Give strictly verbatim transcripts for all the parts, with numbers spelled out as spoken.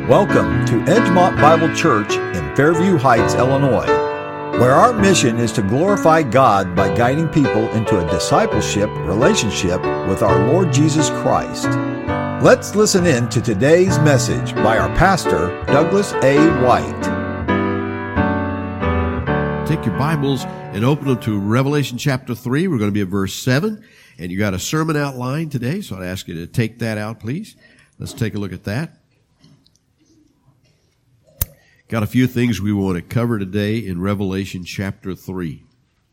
Welcome to Edgemont Bible Church in Fairview Heights, Illinois, where our mission is to glorify God by guiding people into a discipleship relationship with our Lord Jesus Christ. Let's listen in to today's message by our pastor, Douglas A. White. Take your Bibles and open them to Revelation chapter three. We're going to be at verse seven, and you got a sermon outline today, so I'd ask you to take that out, please. Let's take a look at that. Got a few things we want to cover today in Revelation chapter three.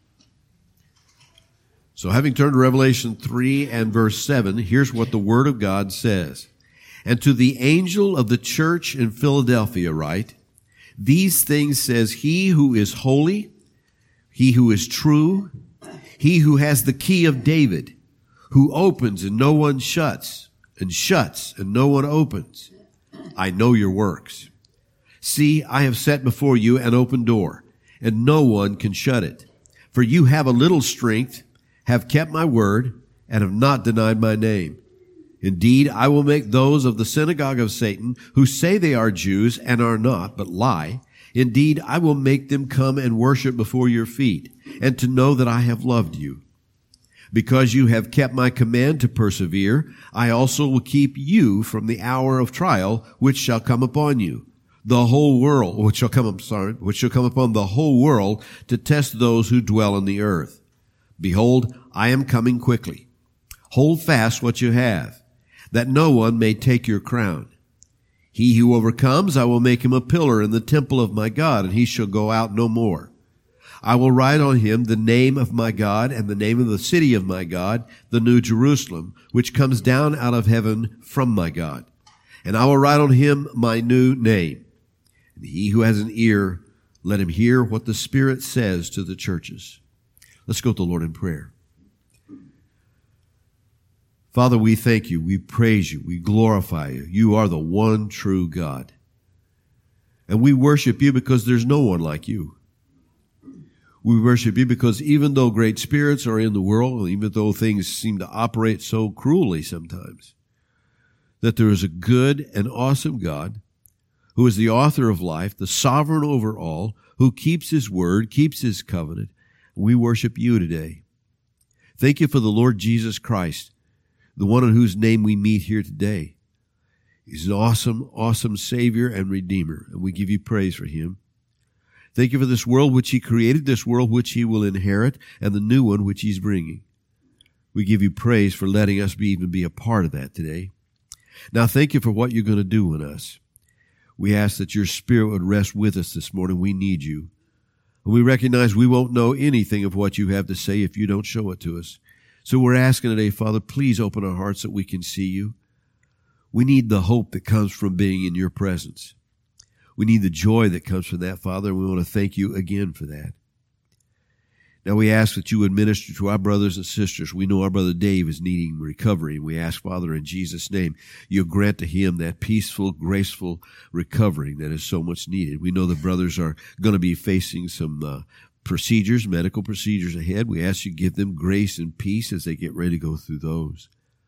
So having turned to Revelation three and verse seven, here's what the Word of God says. And to the angel of the church in Philadelphia write, these things says he who is holy, he who is true, he who has the key of David, who opens and no one shuts, and shuts and no one opens. I know your works. See, I have set before you an open door, and no one can shut it. For you have a little strength, have kept my word, and have not denied my name. Indeed, I will make those of the synagogue of Satan, who say they are Jews and are not, but lie. Indeed, I will make them come and worship before your feet, and to know that I have loved you. Because you have kept my command to persevere, I also will keep you from the hour of trial, which shall come upon you. The whole world, which shall come, I'm sorry, which shall come upon the whole world to test those who dwell on the earth. Behold, I am coming quickly. Hold fast what you have, that no one may take your crown. He who overcomes, I will make him a pillar in the temple of my God, and he shall go out no more. I will write on him the name of my God and the name of the city of my God, the New Jerusalem, which comes down out of heaven from my God. And I will write on him my new name. And he who has an ear, let him hear what the Spirit says to the churches. Let's go to the Lord in prayer. Father, we thank you, we praise you, we glorify you. You are the one true God. And we worship you because there's no one like you. We worship you because even though great spirits are in the world, even though things seem to operate so cruelly sometimes, that there is a good and awesome God who is the author of life, the sovereign over all, who keeps his word, keeps his covenant. We worship you today. Thank you for the Lord Jesus Christ, the one in whose name we meet here today. He's an awesome, awesome Savior and Redeemer, and we give you praise for him. Thank you for this world which he created, this world which he will inherit, and the new one which he's bringing. We give you praise for letting us be, even be a part of that today. Now, thank you for what you're going to do in us. We ask that your Spirit would rest with us this morning. We need you. And we recognize we won't know anything of what you have to say if you don't show it to us. So we're asking today, Father, please open our hearts that we can see you. We need the hope that comes from being in your presence. We need the joy that comes from that, Father, and we want to thank you again for that. Now we ask that you would minister to our brothers and sisters. We know our brother Dave is needing recovery, and we ask, Father, in Jesus' name, you grant to him that peaceful, graceful recovery that is so much needed. We know the brothers are going to be facing some uh, procedures, medical procedures ahead. We ask you give them grace and peace as they get ready to go through those.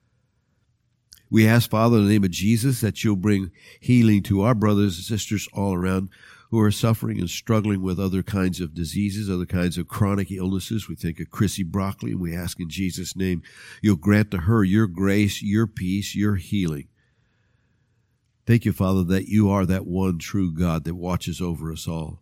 We ask, Father, in the name of Jesus, that you'll bring healing to our brothers and sisters all around who are suffering and struggling with other kinds of diseases, other kinds of chronic illnesses. We think of Chrissy Broccoli, and we ask in Jesus' name, you'll grant to her your grace, your peace, your healing. Thank you, Father, that you are that one true God that watches over us all.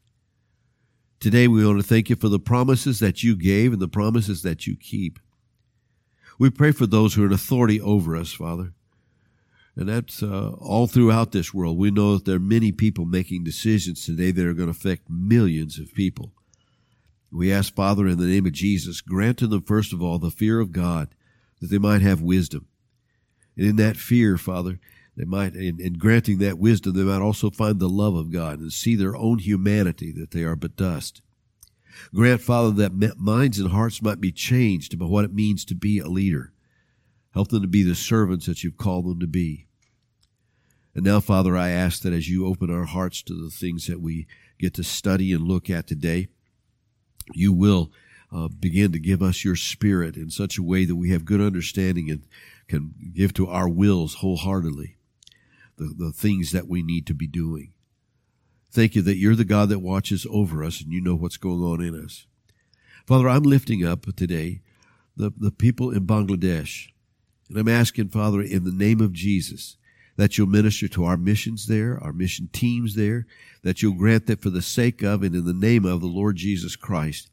Today, we want to thank you for the promises that you gave and the promises that you keep. We pray for those who are in authority over us, Father. And that's uh, all throughout this world. We know that there are many people making decisions today that are going to affect millions of people. We ask, Father, in the name of Jesus, grant to them, first of all, the fear of God, that they might have wisdom. And in that fear, Father, they might, in, in granting that wisdom, they might also find the love of God and see their own humanity, that they are but dust. Grant, Father, that minds and hearts might be changed about what it means to be a leader. Help them to be the servants that you've called them to be. And now, Father, I ask that as you open our hearts to the things that we get to study and look at today, you will uh, begin to give us your Spirit in such a way that we have good understanding and can give to our wills wholeheartedly. the, the things that we need to be doing. Thank you that you're the God that watches over us and you know what's going on in us. Father, I'm lifting up today the, the people in Bangladesh. And I'm asking, Father, in the name of Jesus, that you'll minister to our missions there, our mission teams there, that you'll grant that for the sake of and in the name of the Lord Jesus Christ,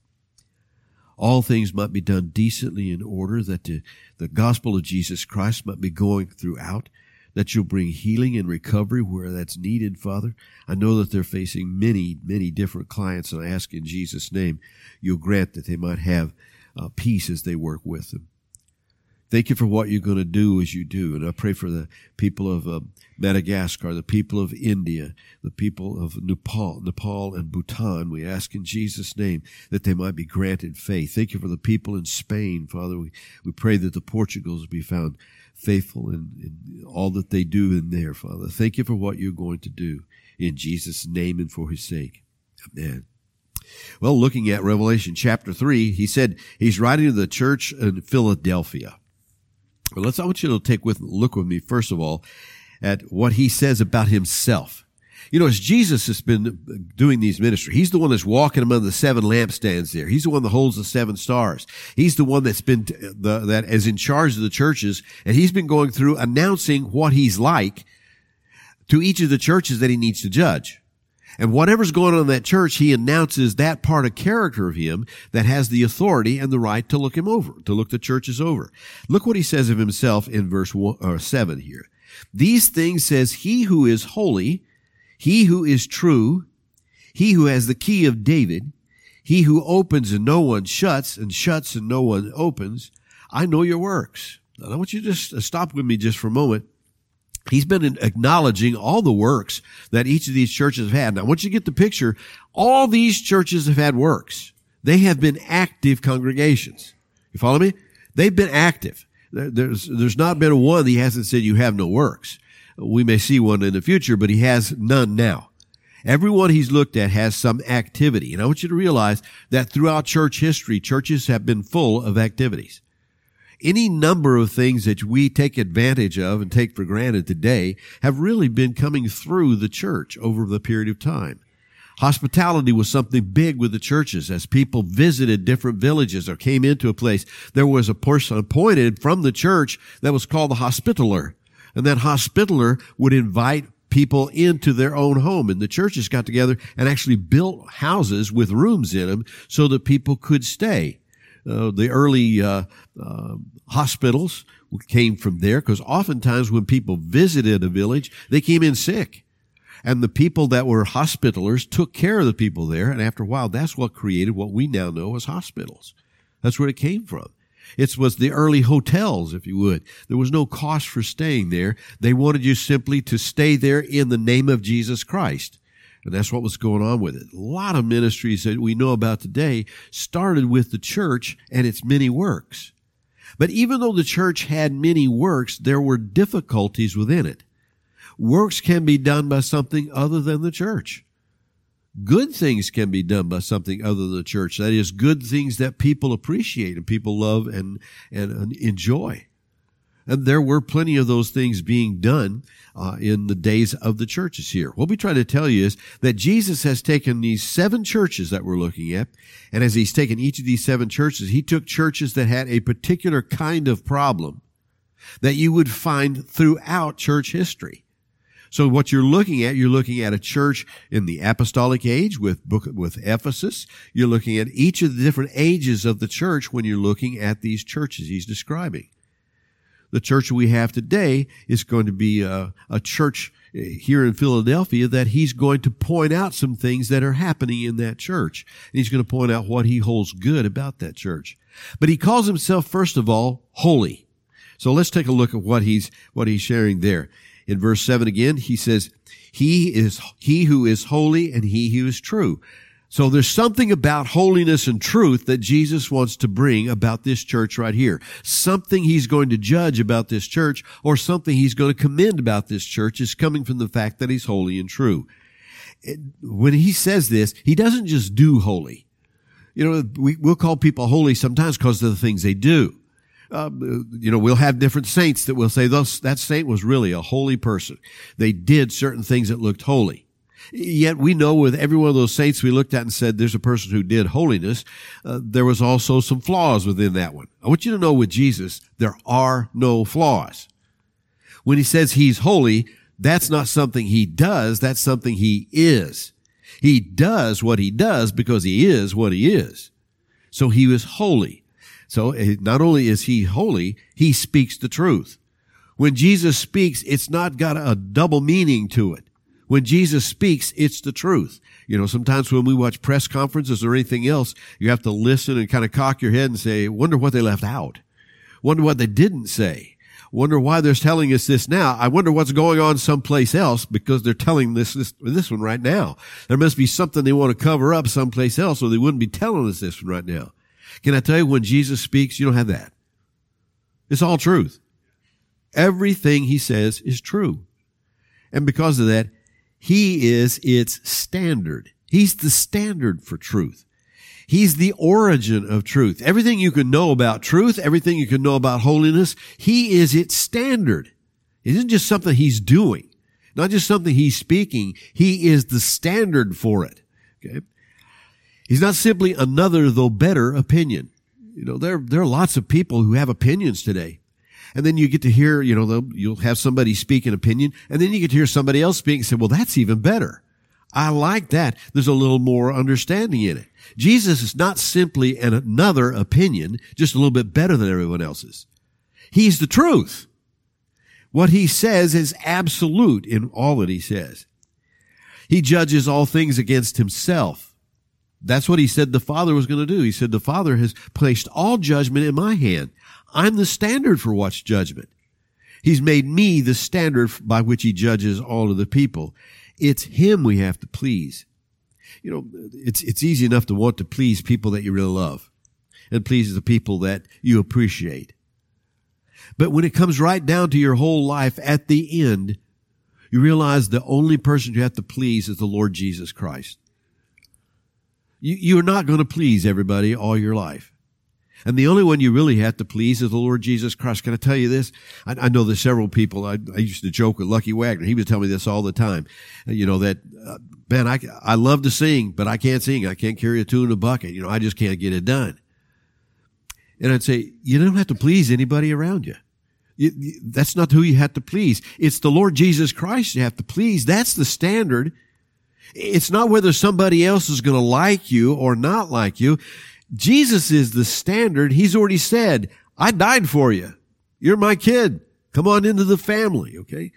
all things might be done decently in order, that the, the gospel of Jesus Christ might be going throughout, that you'll bring healing and recovery where that's needed, Father. I know that they're facing many, many different clients, and I ask in Jesus' name, you'll grant that they might have uh, peace as they work with them. Thank you for what you're going to do as you do. And I pray for the people of uh, Madagascar, the people of India, the people of Nepal, Nepal and Bhutan. We ask in Jesus' name that they might be granted faith. Thank you for the people in Spain, Father. We, we pray that the Portugals be found faithful in, in all that they do in there, Father. Thank you for what you're going to do in Jesus' name and for his sake. Amen. Well, looking at Revelation chapter three, he said he's writing to the church in Philadelphia. Well, let's, I want you to take with, look with me, first of all, at what he says about himself. You know, as Jesus has been doing these ministries, he's the one that's walking among the seven lampstands there. He's the one that holds the seven stars. He's the one that's been, the, that is in charge of the churches, and he's been going through announcing what he's like to each of the churches that he needs to judge. And whatever's going on in that church, he announces that part of character of him that has the authority and the right to look him over, to look the churches over. Look what he says of himself in verse one, or seven here. These things says he who is holy, he who is true, he who has the key of David, he who opens and no one shuts, and shuts and no one opens. I know your works. Now, I want you to just stop with me just for a moment. He's been acknowledging all the works that each of these churches have had. Now, once you get the picture, all these churches have had works. They have been active congregations. You follow me? They've been active. There's, there's not been one that he hasn't said you have no works. We may see one in the future, but he has none now. Everyone he's looked at has some activity. And I want you to realize that throughout church history, churches have been full of activities. Any number of things that we take advantage of and take for granted today have really been coming through the church over the period of time. Hospitality was something big with the churches. As people visited different villages or came into a place, there was a person appointed from the church that was called the hospitaller. And that hospitaller would invite people into their own home. And the churches got together and actually built houses with rooms in them so that people could stay. Uh, the early uh, uh, hospitals came from there because oftentimes when people visited a village, they came in sick. And the people that were hospitalers took care of the people there. And after a while, that's what created what we now know as hospitals. That's where it came from. It was the early hotels, if you would. There was no cost for staying there. They wanted you simply to stay there in the name of Jesus Christ. And that's what was going on with it. A lot of ministries that we know about today started with the church and its many works. But even though the church had many works, there were difficulties within it. Works can be done by something other than the church. Good things can be done by something other than the church. That is, good things that people appreciate and people love and, and enjoy. And there were plenty of those things being done uh, in the days of the churches here. What we try to tell you is that Jesus has taken these seven churches that we're looking at, and as he's taken each of these seven churches, he took churches that had a particular kind of problem that you would find throughout church history. So what you're looking at, you're looking at a church in the apostolic age with book, with Ephesus. You're looking at each of the different ages of the church when you're looking at these churches he's describing. The church we have today is going to be a, a church here in Philadelphia that he's going to point out some things that are happening in that church. And he's going to point out what he holds good about that church. But he calls himself, first of all, holy. So let's take a look at what he's, what he's sharing there. In verse seven again, he says, he is, he who is holy and he who is true. So there's something about holiness and truth that Jesus wants to bring about this church right here. Something he's going to judge about this church, or something he's going to commend about this church is coming from the fact that he's holy and true. It, when he says this, he doesn't just do holy. You know, we, we'll call people holy sometimes because of the things they do. Uh, you know, we'll have different saints that will say those, that saint was really a holy person. They did certain things that looked holy. Yet we know with every one of those saints we looked at and said there's a person who did holiness, uh, there was also some flaws within that one. I want you to know with Jesus, there are no flaws. When he says he's holy, that's not something he does, that's something he is. He does what he does because he is what he is. So he was holy. So not only is he holy, he speaks the truth. When Jesus speaks, it's not got a double meaning to it. When Jesus speaks, it's the truth. You know, sometimes when we watch press conferences or anything else, you have to listen and kind of cock your head and say, wonder what they left out. Wonder what they didn't say. Wonder why they're telling us this now. I wonder what's going on someplace else because they're telling this, this, this one right now. There must be something they want to cover up someplace else or they wouldn't be telling us this one right now. Can I tell you, when Jesus speaks, you don't have that. It's all truth. Everything he says is true. And because of that, he is its standard. He's the standard for truth. He's the origin of truth. Everything you can know about truth, everything you can know about holiness, he is its standard. It isn't just something he's doing, not just something he's speaking. He is the standard for it. Okay? He's not simply another, though better, opinion. You know, there, there are lots of people who have opinions today. And then you get to hear, you know, you'll have somebody speak an opinion, and then you get to hear somebody else speak and say, well, that's even better. I like that. There's a little more understanding in it. Jesus is not simply an another opinion, just a little bit better than everyone else's. He's the truth. What he says is absolute in all that he says. He judges all things against himself. That's what he said the Father was going to do. He said, the Father has placed all judgment in my hand. I'm the standard for what's judgment. He's made me the standard by which he judges all of the people. It's him we have to please. You know, it's, it's easy enough to want to please people that you really love and please the people that you appreciate. But when it comes right down to your whole life at the end, you realize the only person you have to please is the Lord Jesus Christ. You, you're not going to please everybody all your life. And the only one you really have to please is the Lord Jesus Christ. Can I tell you this? I, I know there's several people. I, I used to joke with Lucky Wagner. He would tell me this all the time. You know, that, uh, man, I, I love to sing, but I can't sing. I can't carry a tune in a bucket. You know, I just can't get it done. And I'd say, you don't have to please anybody around you. You, you. That's not who you have to please. It's the Lord Jesus Christ you have to please. That's the standard. It's not whether somebody else is going to like you or not like you. Jesus is the standard. He's already said, I died for you. You're my kid. Come on into the family, okay?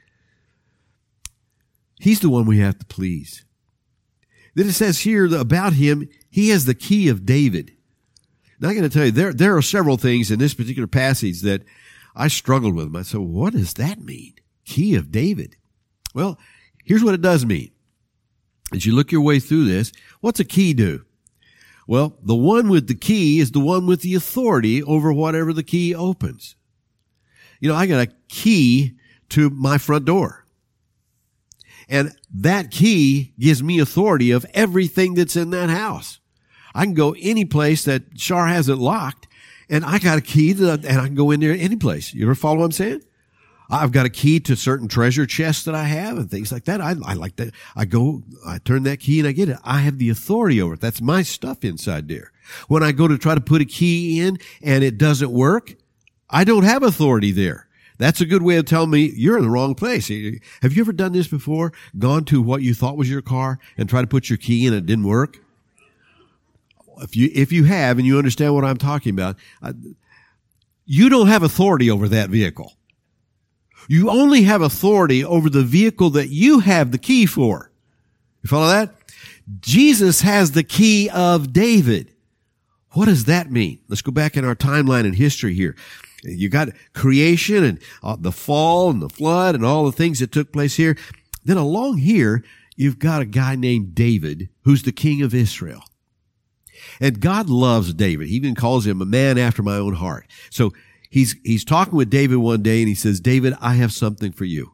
He's the one we have to please. Then it says here about him, he has the key of David. Now I got to tell you, there, there are several things in this particular passage that I struggled with. I said, what does that mean? Key of David. Well, here's what it does mean. As you look your way through this, what's a key do? Well, the one with the key is the one with the authority over whatever the key opens. You know, I got a key to my front door. And that key gives me authority of everything that's in that house. I can go any place that Char hasn't locked, and I got a key to, and I can go in there any place. You ever follow what I'm saying? I've got a key to certain treasure chests that I have and things like that. I, I like that. I go, I turn that key and I get it. I have the authority over it. That's my stuff inside there. When I go to try to put a key in and it doesn't work, I don't have authority there. That's a good way of telling me you're in the wrong place. Have you ever done this before? Gone to what you thought was your car and tried to put your key in and it didn't work? If you, if you have and you understand what I'm talking about, you don't have authority over that vehicle. You only have authority over the vehicle that you have the key for. You follow that? Jesus has the key of David. What does that mean? Let's go back in our timeline and history here. You got creation and uh, the fall and the flood and all the things that took place here. Then along here, you've got a guy named David who's the king of Israel. And God loves David. He even calls him a man after my own heart. So He's, he's talking with David one day and he says, David, I have something for you.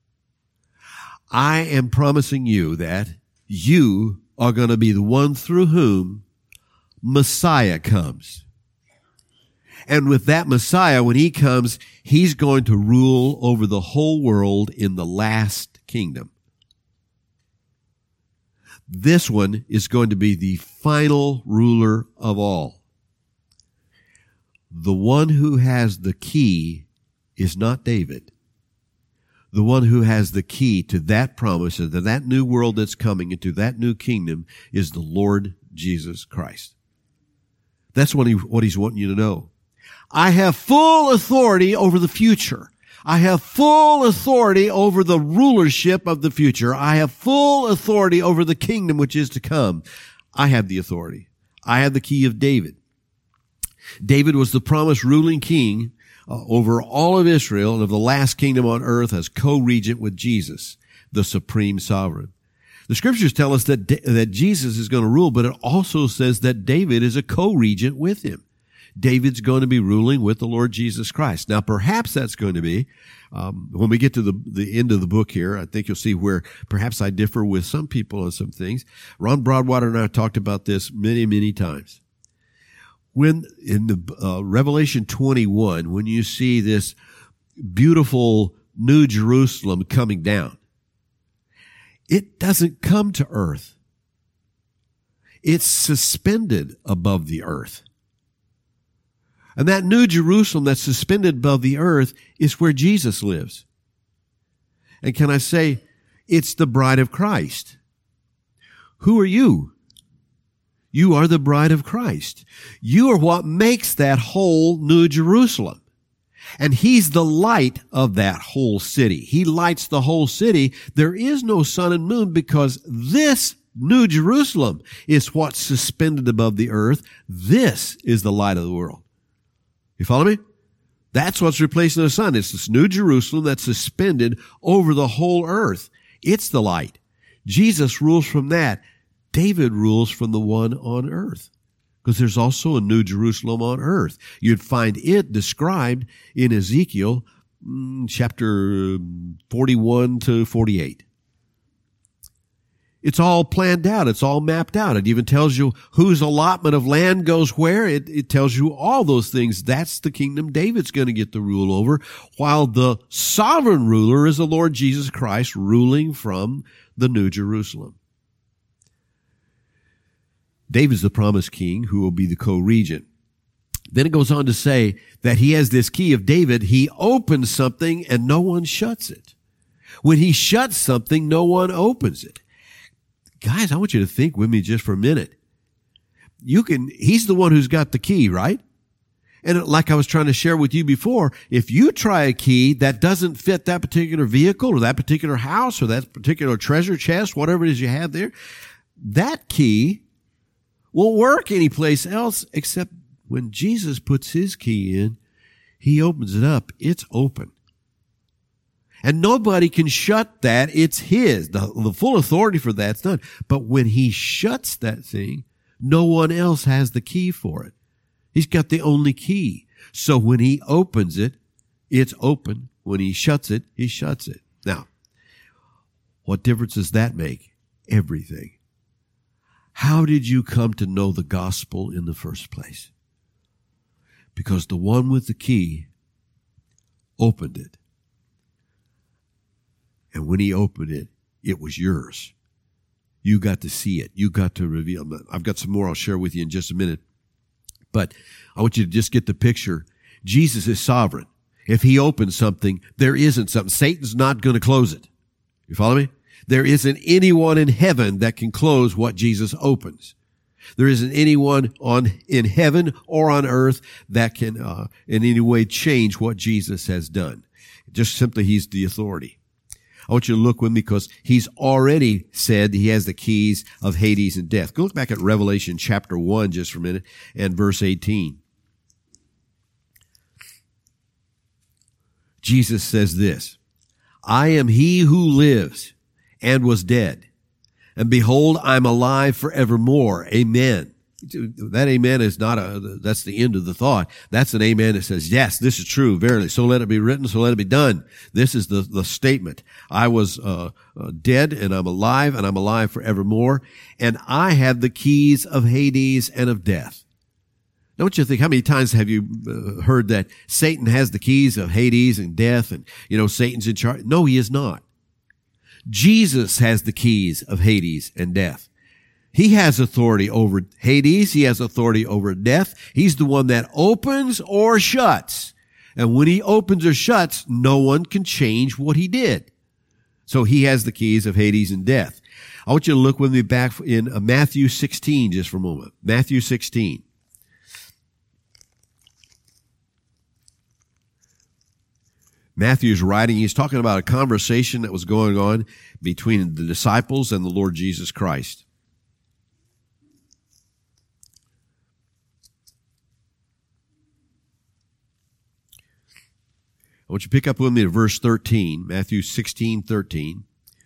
I am promising you that you are going to be the one through whom Messiah comes. And with that Messiah, when he comes, he's going to rule over the whole world in the last kingdom. This one is going to be the final ruler of all. The one who has the key is not David. The one who has the key to that promise and to that new world that's coming and to that new kingdom is the Lord Jesus Christ. That's what he, what he's wanting you to know. I have full authority over the future. I have full authority over the rulership of the future. I have full authority over the kingdom which is to come. I have the authority. I have the key of David. David was the promised ruling king uh, over all of Israel and of the last kingdom on earth as co-regent with Jesus, the supreme sovereign. The scriptures tell us that, that Jesus is going to rule, but it also says that David is a co-regent with him. David's going to be ruling with the Lord Jesus Christ. Now, perhaps that's going to be, um, when we get to the, the end of the book here, I think you'll see where perhaps I differ with some people on some things. Ron Broadwater and I have talked about this many, many times. When in the uh, Revelation twenty-one, when you see this beautiful New Jerusalem coming down, it doesn't come to earth. It's suspended above the earth. And that New Jerusalem that's suspended above the earth is where Jesus lives. And can I say, it's the bride of Christ. Who are you? You are the bride of Christ. You are what makes that whole New Jerusalem. And he's the light of that whole city. He lights the whole city. There is no sun and moon because this New Jerusalem is what's suspended above the earth. This is the light of the world. You follow me? That's what's replacing the sun. It's this New Jerusalem that's suspended over the whole earth. It's the light. Jesus rules from that. David rules from the one on earth. Because there's also a New Jerusalem on earth. You'd find it described in Ezekiel chapter forty-one to forty-eight. It's all planned out. It's all mapped out. It even tells you whose allotment of land goes where. It, it tells you all those things. That's the kingdom David's going to get the rule over, while the sovereign ruler is the Lord Jesus Christ ruling from the New Jerusalem. David's the promised king who will be the co-regent. Then it goes on to say that he has this key of David. He opens something and no one shuts it. When he shuts something, no one opens it. Guys, I want you to think with me just for a minute. You can, he's the one who's got the key, right? And like I was trying to share with you before, if you try a key that doesn't fit that particular vehicle or that particular house or that particular treasure chest, whatever it is you have there, that key won't work anyplace else except when Jesus puts his key in, he opens it up. It's open. And nobody can shut that. It's his. The, the full authority for that's done. But when he shuts that thing, no one else has the key for it. He's got the only key. So when he opens it, it's open. When he shuts it, he shuts it. Now, what difference does that make? Everything. How did you come to know the gospel in the first place? Because the one with the key opened it. And when he opened it, it was yours. You got to see it. You got to reveal it. I've got some more I'll share with you in just a minute. But I want you to just get the picture. Jesus is sovereign. If he opens something, there isn't something. Satan's not going to close it. You follow me? There isn't anyone in heaven that can close what Jesus opens. There isn't anyone on in heaven or on earth that can uh, in any way change what Jesus has done. Just simply, he's the authority. I want you to look with me because he's already said he has the keys of Hades and death. Go look back at Revelation chapter one just for a minute and verse eighteen. Jesus says this, I am he who lives and was dead. And behold, I'm alive forevermore. Amen. That amen is not a, that's the end of the thought. That's an amen that says, yes, this is true, verily. So let it be written, so let it be done. This is the, the statement. I was uh, uh, dead and I'm alive and I'm alive forevermore. And I have the keys of Hades and of death. Don't you think, how many times have you uh, heard that Satan has the keys of Hades and death and, you know, Satan's in charge? No, he is not. Jesus has the keys of Hades and death. He has authority over Hades. He has authority over death. He's the one that opens or shuts. And when he opens or shuts, no one can change what he did. So he has the keys of Hades and death. I want you to look with me back in Matthew sixteen just for a moment. Matthew sixteen. Matthew's writing, he's talking about a conversation that was going on between the disciples and the Lord Jesus Christ. I want you to pick up with me to verse thirteen, Matthew sixteen, thirteen.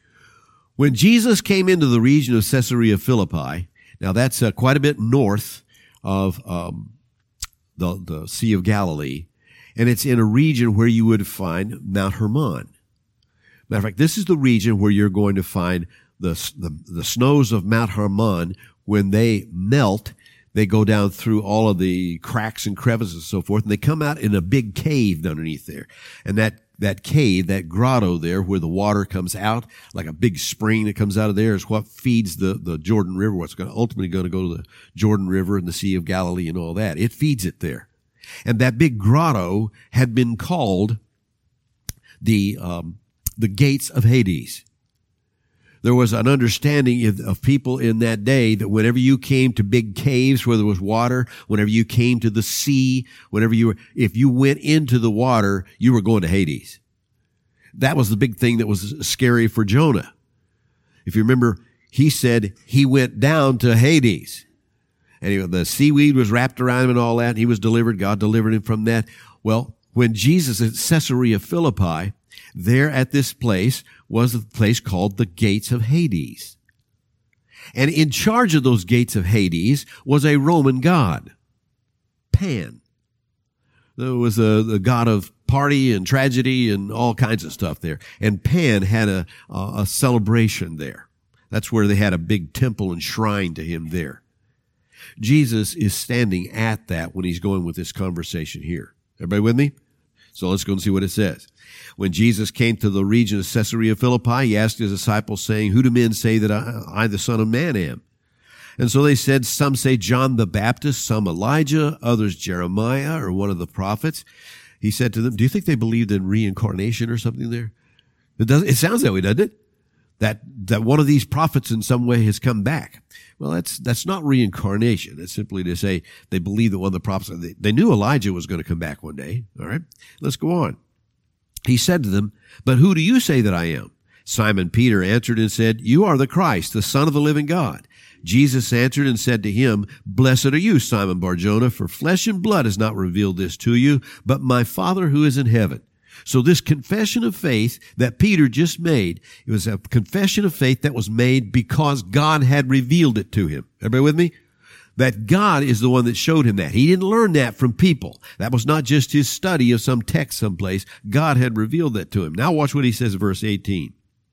When Jesus came into the region of Caesarea Philippi, now that's uh, quite a bit north of um, the, the Sea of Galilee, and it's in a region where you would find Mount Hermon. Matter of fact, this is the region where you're going to find the, the, the snows of Mount Hermon. When they melt, they go down through all of the cracks and crevices and so forth, and they come out in a big cave underneath there. And that, that cave, that grotto there where the water comes out, like a big spring that comes out of there, is what feeds the, the Jordan River, what's going to ultimately going to go to the Jordan River and the Sea of Galilee and all that. It feeds it there. And that big grotto had been called the, um, the gates of Hades. There was an understanding of, of people in that day that whenever you came to big caves where there was water, whenever you came to the sea, whenever you were, if you went into the water, you were going to Hades. That was the big thing that was scary for Jonah. If you remember, he said he went down to Hades. And he, the seaweed was wrapped around him and all that. And he was delivered. God delivered him from that. Well, when Jesus at Caesarea Philippi, there at this place was a place called the Gates of Hades. And in charge of those Gates of Hades was a Roman god, Pan. There was a, the god of party and tragedy and all kinds of stuff there. And Pan had a, a, a celebration there. That's where they had a big temple and shrine to him there. Jesus is standing at that when he's going with this conversation here. Everybody with me? So let's go and see what it says. When Jesus came to the region of Caesarea Philippi, he asked his disciples, saying, "Who do men say that I, I, the Son of Man, am?" And so they said, "Some say John the Baptist, some Elijah, others Jeremiah, or one of the prophets." He said to them, do you think they believed in reincarnation or something there? It, does, it sounds that way, doesn't it? That, that one of these prophets in some way has come back. Well, that's, that's not reincarnation. It's simply to say they believe that one of the prophets, they, they knew Elijah was going to come back one day. All right. Let's go on. He said to them, "But who do you say that I am?" Simon Peter answered and said, "You are the Christ, the Son of the living God." Jesus answered and said to him, "Blessed are you, Simon Bar-Jonah, for flesh and blood has not revealed this to you, but my Father who is in heaven." So this confession of faith that Peter just made, it was a confession of faith that was made because God had revealed it to him. Everybody with me? That God is the one that showed him that. He didn't learn that from people. That was not just his study of some text someplace. God had revealed that to him. Now watch what he says in verse eighteen.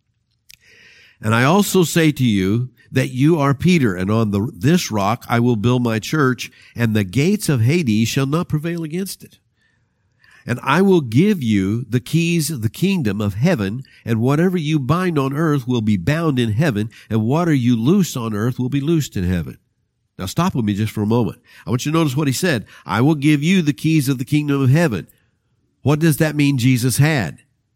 "And I also say to you that you are Peter, and on the, this rock I will build my church, and the gates of Hades shall not prevail against it. And I will give you the keys of the kingdom of heaven, and whatever you bind on earth will be bound in heaven, and whatever you loose on earth will be loosed in heaven." Now stop with me just for a moment. I want you to notice what he said. I will give you the keys of the kingdom of heaven. What does that mean Jesus had?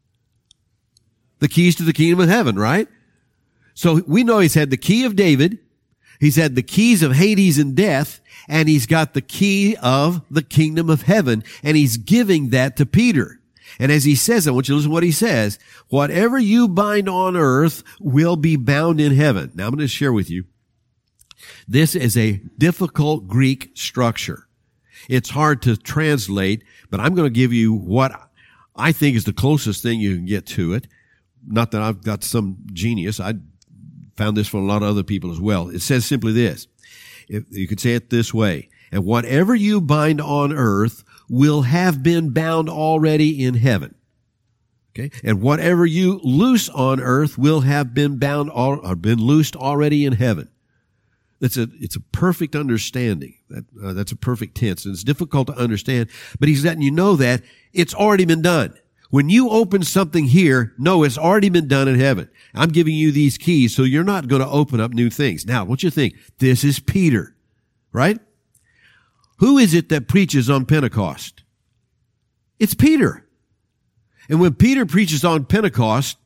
The keys to the kingdom of heaven, right? So we know he's had the key of David. He's had the keys of Hades and death, and he's got the key of the kingdom of heaven, and he's giving that to Peter. And as he says, I want you to listen to what he says. Whatever you bind on earth will be bound in heaven. Now I'm going to share with you. This is a difficult Greek structure. It's hard to translate, but I'm going to give you what I think is the closest thing you can get to it. Not that I've got some genius. I found this from a lot of other people as well. It says simply this. If you could say it this way. And whatever you bind on earth will have been bound already in heaven. Okay. And whatever you loose on earth will have been bound or been loosed already in heaven. That's a, it's a perfect understanding. That, uh, that's a perfect tense. And it's difficult to understand, but he's letting you know that it's already been done. When you open something here, no, it's already been done in heaven. I'm giving you these keys, so you're not going to open up new things. Now, what you think? This is Peter, right? Who is it that preaches on Pentecost? It's Peter. And when Peter preaches on Pentecost,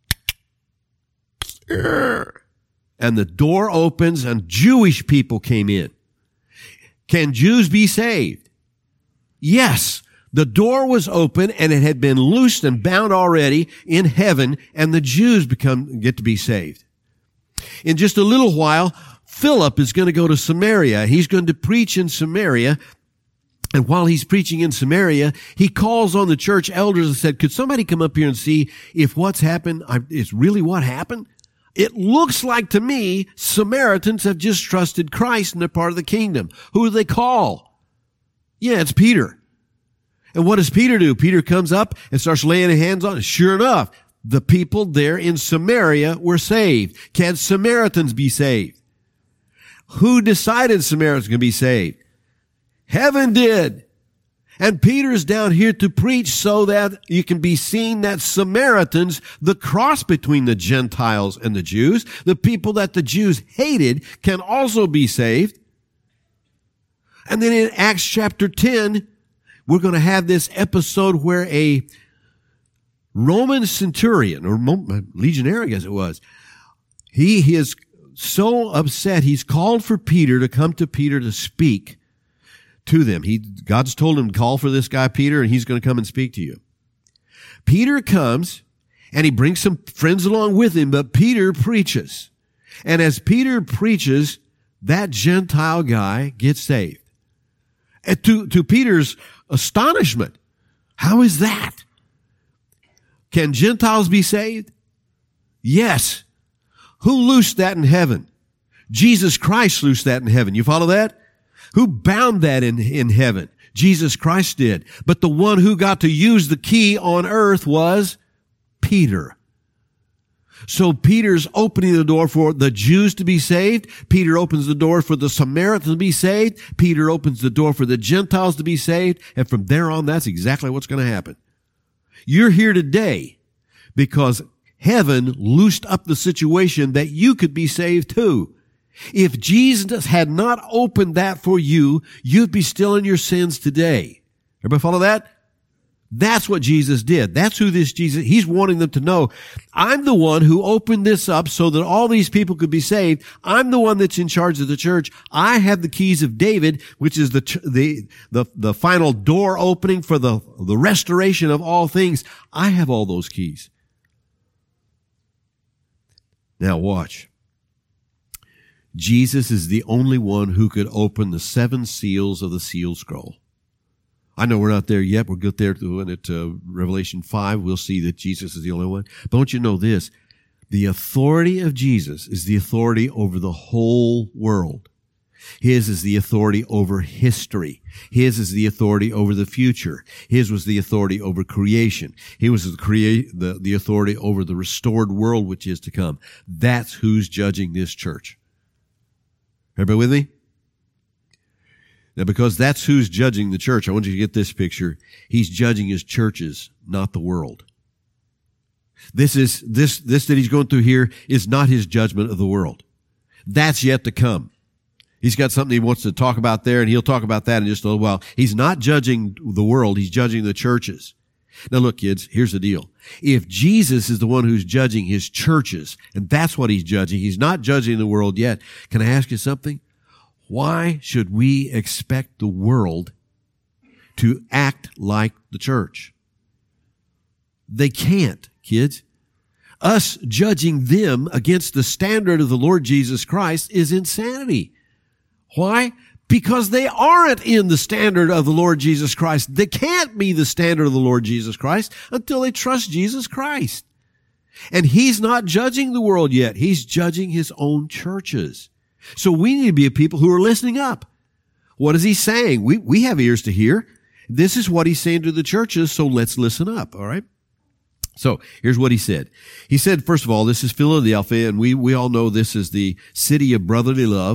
and the door opens and Jewish people came in. Can Jews be saved? Yes. The door was open and it had been loosed and bound already in heaven, and the Jews become, get to be saved. In just a little while, Philip is going to go to Samaria. He's going to preach in Samaria. And while he's preaching in Samaria, he calls on the church elders and said, could somebody come up here and see if what's happened is really what happened? It looks like to me Samaritans have just trusted Christ and they're part of the kingdom. Who do they call? Yeah, it's Peter. And what does Peter do? Peter comes up and starts laying his hands on it. Sure enough, the people there in Samaria were saved. Can Samaritans be saved? Who decided Samaritans can be saved? Heaven did. And Peter's down here to preach so that you can be seen that Samaritans, the cross between the Gentiles and the Jews, the people that the Jews hated, can also be saved. And then in Acts chapter ten, we're going to have this episode where a Roman centurion, or legionary as it was, he, he is so upset, he's called for Peter to come to Peter to speak to them. He, God's told him to call for this guy, Peter, and he's going to come and speak to you. Peter comes, and he brings some friends along with him, but Peter preaches. And as Peter preaches, that Gentile guy gets saved. And to, to Peter's astonishment, how is that? Can Gentiles be saved? Yes. Who loosed that in heaven? Jesus Christ loosed that in heaven. You follow that? Who bound that in, in heaven? Jesus Christ did. But the one who got to use the key on earth was Peter. So Peter's opening the door for the Jews to be saved. Peter opens the door for the Samaritans to be saved. Peter opens the door for the Gentiles to be saved. And from there on, that's exactly what's going to happen. You're here today because heaven loosed up the situation that you could be saved too. If Jesus had not opened that for you, you'd be still in your sins today. Everybody follow that? That's what Jesus did. That's who this Jesus, he's wanting them to know. I'm the one who opened this up so that all these people could be saved. I'm the one that's in charge of the church. I have the keys of David, which is the, the, the, the final door opening for the, the restoration of all things. I have all those keys. Now watch. Jesus is the only one who could open the seven seals of the seal scroll. I know we're not there yet. We'll get there to, at uh, Revelation five. We'll see that Jesus is the only one. But don't you know this? The authority of Jesus is the authority over the whole world. His is the authority over history. His is the authority over the future. His was the authority over creation. He was the, crea- the, the authority over the restored world which is to come. That's who's judging this church. Everybody with me? Now, because that's who's judging the church, I want you to get this picture. He's judging his churches, not the world. This is, this, this that he's going through here is not his judgment of the world. That's yet to come. He's got something he wants to talk about there, and he'll talk about that in just a little while. He's not judging the world. He's judging the churches. Now look, kids, here's the deal. If Jesus is the one who's judging his churches, and that's what he's judging, he's not judging the world yet. Can I ask you something? Why should we expect the world to act like the church? They can't, kids. Us judging them against the standard of the Lord Jesus Christ is insanity. Why? Because they aren't in the standard of the Lord Jesus Christ. They can't be the standard of the Lord Jesus Christ until they trust Jesus Christ. And he's not judging the world yet. He's judging his own churches. So we need to be a people who are listening up. What is he saying? We, we have ears to hear. This is what he's saying to the churches, so let's listen up, all right? So here's what he said. He said, first of all, this is Philadelphia, and we, we all know this is the city of brotherly love.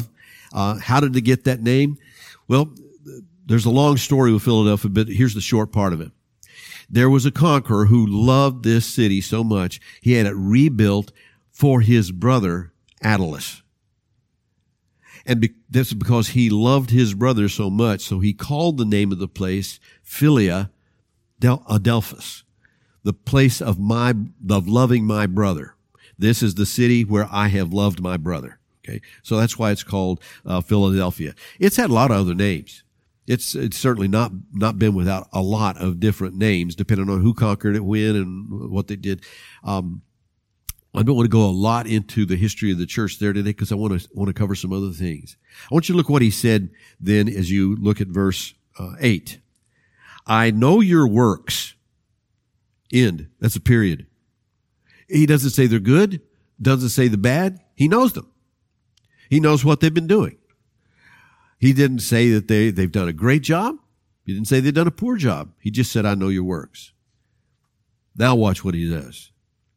Uh, how did it get that name? Well, there's a long story with Philadelphia, but here's the short part of it. There was a conqueror who loved this city so much, he had it rebuilt for his brother, Attalus. And be- that's because he loved his brother so much, so he called the name of the place Philia Del- Adelphus, the place of my, of loving my brother. This is the city where I have loved my brother. Okay. So that's why it's called, uh, Philadelphia. It's had a lot of other names. It's, it's certainly not, not been without a lot of different names, depending on who conquered it, when, and what they did. Um, I don't want to go a lot into the history of the church there today because I want to, want to cover some other things. I want you to look what he said then as you look at verse, uh, eight. I know your works. End. That's a period. He doesn't say they're good, doesn't say the bad. He knows them. He knows what they've been doing. He didn't say that they, they've done a great job. He didn't say they've done a poor job. He just said, I know your works. Now watch what he does.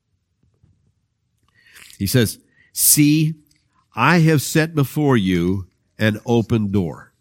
He says, see, I have set before you an open door,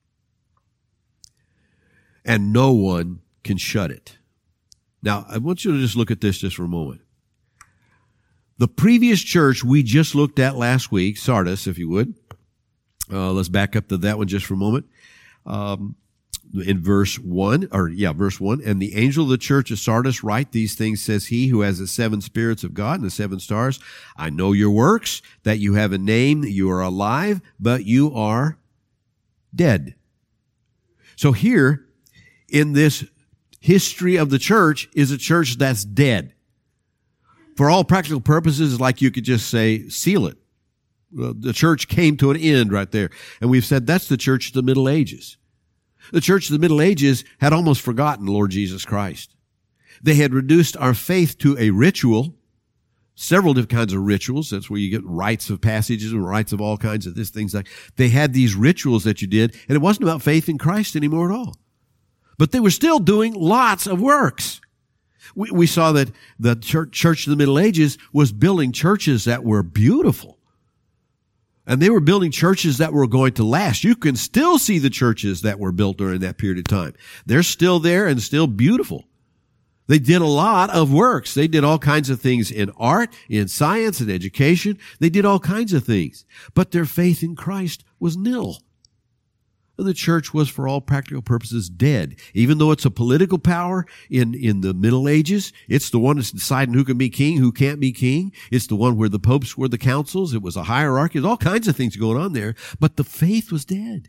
and no one can shut it. Now, I want you to just look at this just for a moment. The previous church we just looked at last week, Sardis, if you would. Uh, let's back up to that one just for a moment. Um, in verse one, or yeah, verse one, and the angel of the church of Sardis write these things, says he who has the seven spirits of God and the seven stars. I know your works, that you have a name, that you are alive, but you are dead. So here, in this history of the church, is a church that's dead. For all practical purposes, like you could just say, seal it. Well, the church came to an end right there. And we've said that's the church of the Middle Ages. The church of the Middle Ages had almost forgotten the Lord Jesus Christ. They had reduced our faith to a ritual, several different kinds of rituals. That's where you get rites of passages and rites of all kinds of this, things like. They had these rituals that you did, and it wasn't about faith in Christ anymore at all. But they were still doing lots of works. We, we saw that the church, church of the Middle Ages was building churches that were beautiful. And they were building churches that were going to last. You can still see the churches that were built during that period of time. They're still there and still beautiful. They did a lot of works. They did all kinds of things in art, in science, in education. They did all kinds of things. But their faith in Christ was nil. And the church was, for all practical purposes, dead. Even though it's a political power in, in the Middle Ages, it's the one that's deciding who can be king, who can't be king. It's the one where the popes were the councils. It was a hierarchy. There's all kinds of things going on there. But the faith was dead.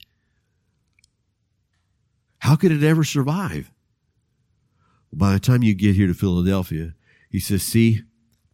How could it ever survive? By the time you get here to Philadelphia, he says, see,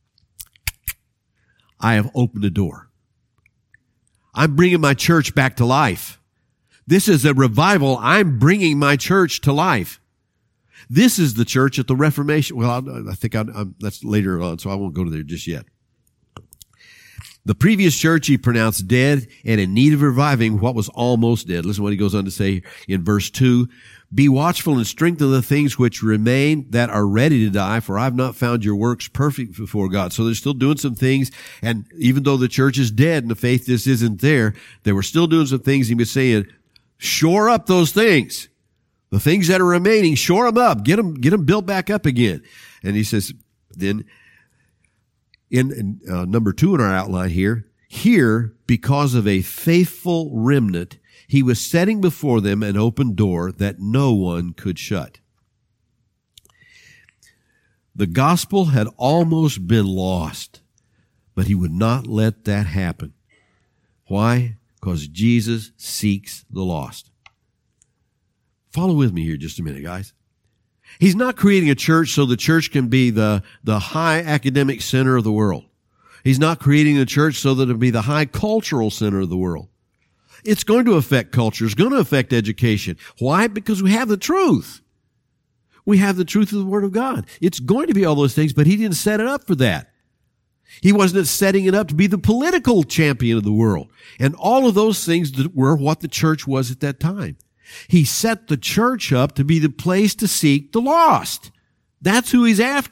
I have opened the door. I'm bringing my church back to life. This is a revival. I'm bringing my church to life. This is the church at the Reformation. Well, I, I think I, I'm, that's later on, so I won't go to there just yet. The previous church he pronounced dead and in need of reviving what was almost dead. Listen to what he goes on to say in verse two. Be watchful and strengthen the things which remain that are ready to die, for I've not found your works perfect before God. So they're still doing some things, and even though the church is dead and the faith just isn't there, they were still doing some things. He was saying, shore up those things. The things that are remaining, shore them up. Get them, get them built back up again. And he says, then, in, in uh, number two in our outline here, here, because of a faithful remnant, he was setting before them an open door that no one could shut. The gospel had almost been lost, but he would not let that happen. Why? Because Jesus seeks the lost. Follow with me here just a minute, guys. He's not creating a church so the church can be the, the high academic center of the world. He's not creating a church so that it'll be the high cultural center of the world. It's going to affect culture. It's going to affect education. Why? Because we have the truth. We have the truth of the Word of God. It's going to be all those things, but he didn't set it up for that. He wasn't setting it up to be the political champion of the world. And all of those things that were what the church was at that time. He set the church up to be the place to seek the lost. That's who he's after.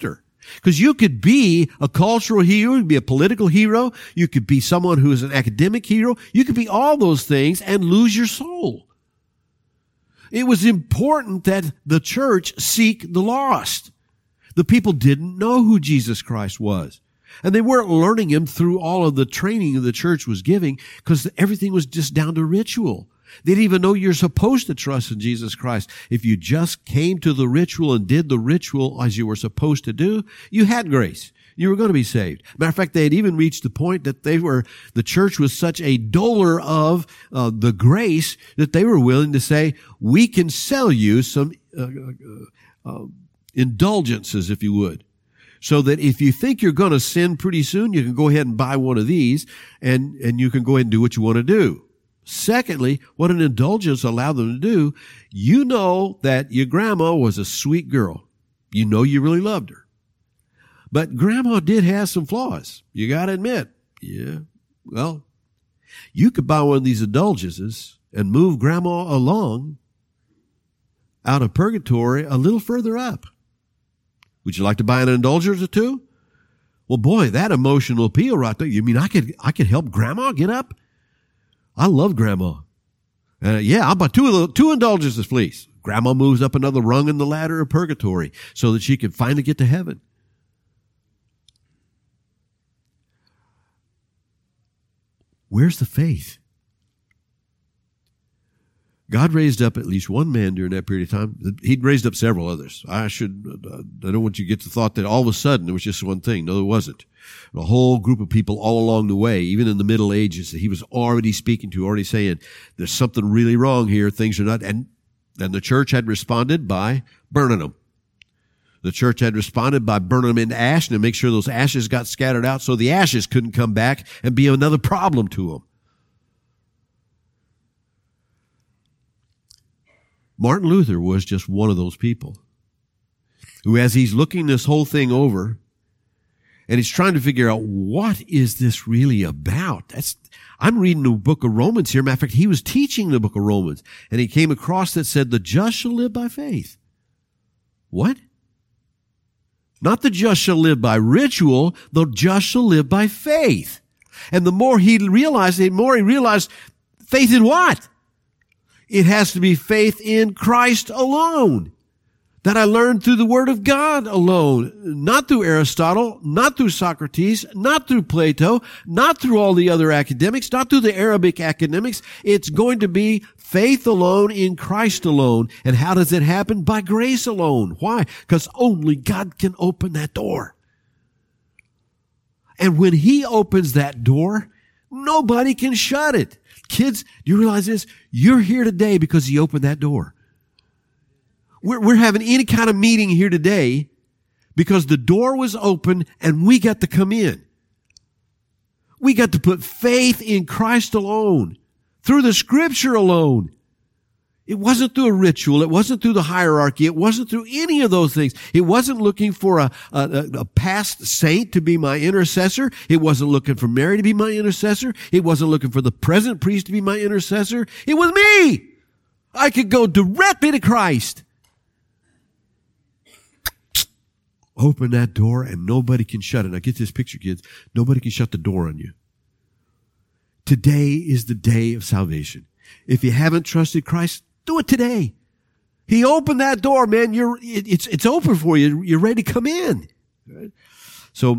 Because you could be a cultural hero, you could be a political hero, you could be someone who is an academic hero, you could be all those things and lose your soul. It was important that the church seek the lost. The people didn't know who Jesus Christ was. And they weren't learning him through all of the training the church was giving because everything was just down to ritual. They didn't even know you're supposed to trust in Jesus Christ. If you just came to the ritual and did the ritual as you were supposed to do, you had grace. You were going to be saved. Matter of fact, they had even reached the point that they were, the church was such a doler of uh, the grace that they were willing to say, we can sell you some uh, uh, uh, indulgences, if you would. So that if you think you're going to sin pretty soon, you can go ahead and buy one of these and, and you can go ahead and do what you want to do. Secondly, what an indulgence allowed them to do, you know that your grandma was a sweet girl. You know you really loved her. But grandma did have some flaws. You got to admit. Yeah. Well, you could buy one of these indulgences and move grandma along out of purgatory a little further up. Would you like to buy an indulgence or two? Well, boy, that emotional appeal right there. You mean I could, I could help grandma get up? I love grandma. Uh, yeah, I'll buy two of the, two indulgences, please. Grandma moves up another rung in the ladder of purgatory so that she can finally get to heaven. Where's the faith? God raised up at least one man during that period of time. He'd raised up several others. I should, uh, I don't want you to get the thought that all of a sudden it was just one thing. No, it wasn't. A whole group of people all along the way, even in the Middle Ages, that he was already speaking to, already saying, there's something really wrong here. Things are not, and, and the church had responded by burning them. The church had responded by burning them into ash and to make sure those ashes got scattered out so the ashes couldn't come back and be another problem to them. Martin Luther was just one of those people who, as he's looking this whole thing over and he's trying to figure out what is this really about. That's, I'm reading the book of Romans here. Matter of fact, he was teaching the book of Romans and he came across that said, the just shall live by faith. What? Not the just shall live by ritual, the just shall live by faith. And the more he realized, the more he realized, faith in what? It has to be faith in Christ alone. That I learned through the Word of God alone. Not through Aristotle, not through Socrates, not through Plato, not through all the other academics, not through the Arabic academics. It's going to be faith alone in Christ alone. And how does it happen? By grace alone. Why? Because only God can open that door. And when He opens that door, nobody can shut it. Kids, do you realize this? You're here today because He opened that door. We're, we're having any kind of meeting here today because the door was open and we got to come in. We got to put faith in Christ alone, through the Scripture alone. It wasn't through a ritual. It wasn't through the hierarchy. It wasn't through any of those things. It wasn't looking for a, a, a past saint to be my intercessor. It wasn't looking for Mary to be my intercessor. It wasn't looking for the present priest to be my intercessor. It was me. I could go directly to Christ. Open that door and nobody can shut it. Now get this picture, kids. Nobody can shut the door on you. Today is the day of salvation. If you haven't trusted Christ, do it today. He opened that door, man. You're, it, it's, it's open for you. You're ready to come in. Right? So,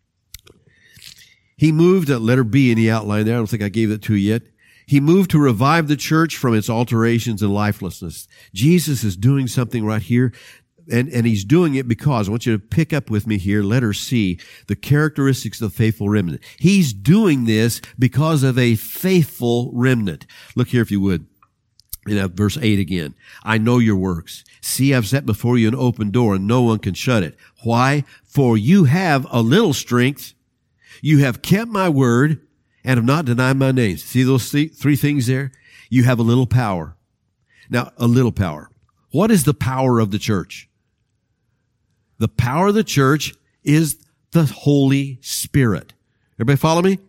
he moved at letter B in the outline there. I don't think I gave it to you yet. He moved to revive the church from its alterations and lifelessness. Jesus is doing something right here. And, and he's doing it because, I want you to pick up with me here, letter C, the characteristics of the faithful remnant. He's doing this because of a faithful remnant. Look here if you would. In verse eight again. I know your works. See, I've set before you an open door and no one can shut it. Why? For you have a little strength. You have kept my word and have not denied my name. See those three things there? You have a little power. Now, a little power. What is the power of the church? The power of the church is the Holy Spirit. Everybody follow me?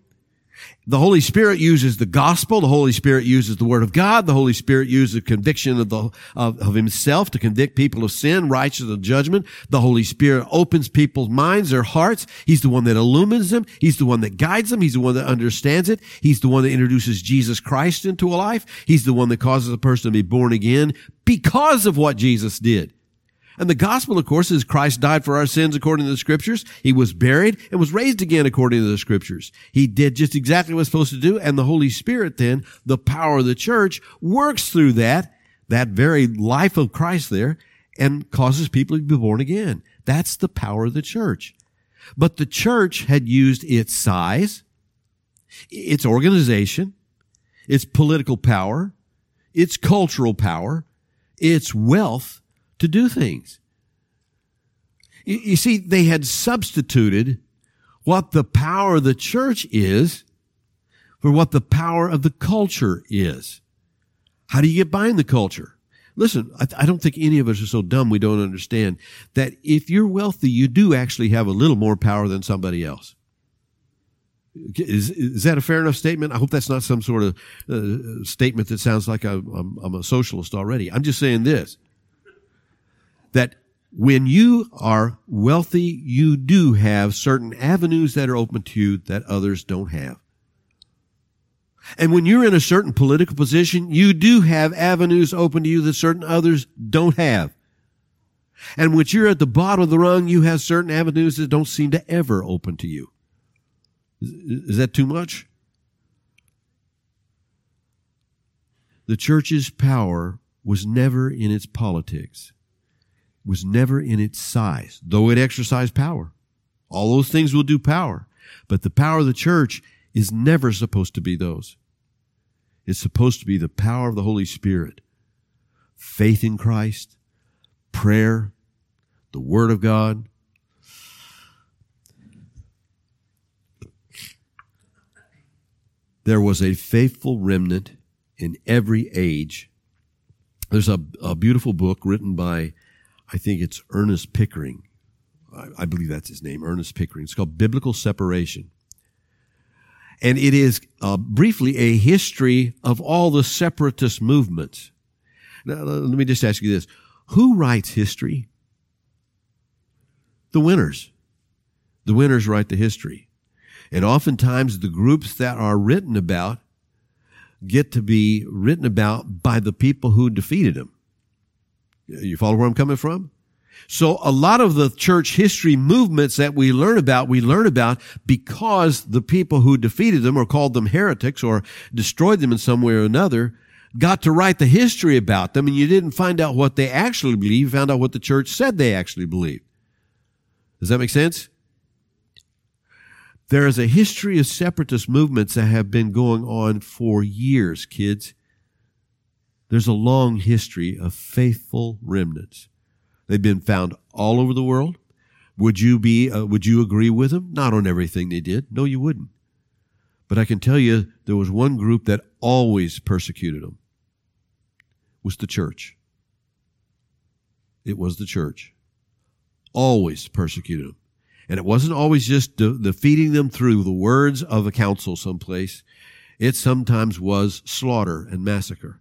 The Holy Spirit uses the gospel. The Holy Spirit uses the Word of God. The Holy Spirit uses conviction of the of, of Himself to convict people of sin, righteousness, and judgment. The Holy Spirit opens people's minds, their hearts. He's the one that illumines them. He's the one that guides them. He's the one that understands it. He's the one that introduces Jesus Christ into a life. He's the one that causes a person to be born again because of what Jesus did. And the gospel, of course, is Christ died for our sins according to the Scriptures. He was buried and was raised again according to the Scriptures. He did just exactly what he was supposed to do. And the Holy Spirit then, the power of the church, works through that, that very life of Christ there, and causes people to be born again. That's the power of the church. But the church had used its size, its organization, its political power, its cultural power, its wealth, to do things. You, you see, they had substituted what the power of the church is for what the power of the culture is. How do you get behind the culture? Listen, I, I don't think any of us are so dumb we don't understand that if you're wealthy, you do actually have a little more power than somebody else. Is, is that a fair enough statement? I hope that's not some sort of uh, statement that sounds like I, I'm, I'm a socialist already. I'm just saying this. That when you are wealthy, you do have certain avenues that are open to you that others don't have. And when you're in a certain political position, you do have avenues open to you that certain others don't have. And when you're at the bottom of the rung, you have certain avenues that don't seem to ever open to you. Is, is that too much? The church's power was never in its politics. Was never in its size, though it exercised power. All those things will do power. But the power of the church is never supposed to be those. It's supposed to be the power of the Holy Spirit. Faith in Christ, prayer, the Word of God. There was a faithful remnant in every age. There's a, a beautiful book written by I think it's Ernest Pickering. I, I believe that's his name, Ernest Pickering. It's called Biblical Separation. And it is uh, briefly a history of all the separatist movements. Now, let me just ask you this. Who writes history? The winners. The winners write the history. And oftentimes the groups that are written about get to be written about by the people who defeated them. You follow where I'm coming from? So a lot of the church history movements that we learn about, we learn about because the people who defeated them or called them heretics or destroyed them in some way or another got to write the history about them, and you didn't find out what they actually believed, you found out what the church said they actually believed. Does that make sense? There is a history of separatist movements that have been going on for years, kids. There's a long history of faithful remnants. They've been found all over the world. Would you be, uh, would you agree with them? Not on everything they did. No, you wouldn't. But I can tell you there was one group that always persecuted them. It was the church. It was the church. Always persecuted them. And it wasn't always just de- defeating them through the words of a council someplace. It sometimes was slaughter and massacre.